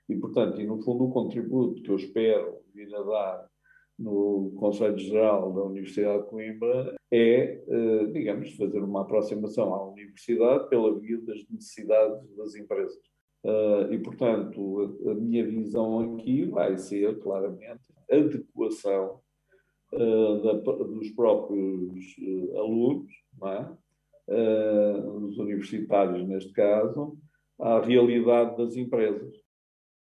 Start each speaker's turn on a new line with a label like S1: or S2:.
S1: E, portanto, no fundo, o contributo que eu espero vir a dar no Conselho Geral da Universidade de Coimbra é, digamos, fazer uma aproximação à universidade pela via das necessidades das empresas. E, portanto, a minha visão aqui vai ser, claramente, a adequação dos próprios alunos, não é? Os universitários, neste caso, à realidade das empresas.